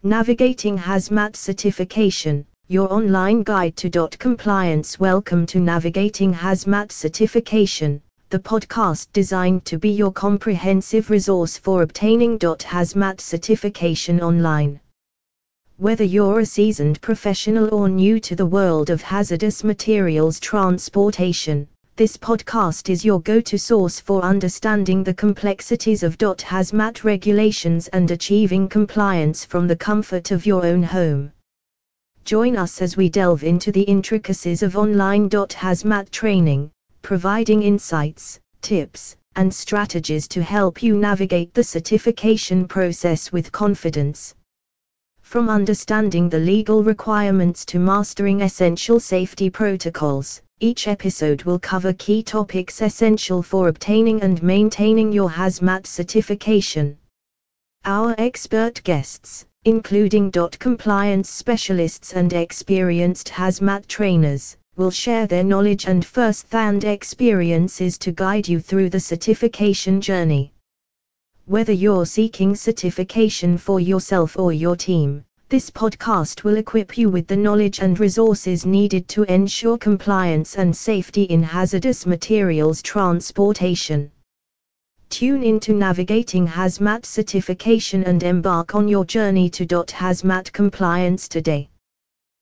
Navigating Hazmat Certification, your online guide to compliance. Welcome to Navigating Hazmat Certification, the podcast designed to be your comprehensive resource for obtaining hazmat certification online. Whether you're a seasoned professional or new to the world of hazardous materials transportation, this podcast is your go-to source for understanding the complexities of hazmat regulations and achieving compliance from the comfort of your own home. Join us as we delve into the intricacies of online hazmat training, providing insights, tips, and strategies to help you navigate the certification process with confidence. From understanding the legal requirements to mastering essential safety protocols, each episode will cover key topics essential for obtaining and maintaining your hazmat certification. Our expert guests, including compliance specialists and experienced hazmat trainers, will share their knowledge and first-hand experiences to guide you through the certification journey. Whether you're seeking certification for yourself or your team, this podcast will equip you with the knowledge and resources needed to ensure compliance and safety in hazardous materials transportation. Tune into Navigating Hazmat Certification and embark on your journey to hazmat compliance today.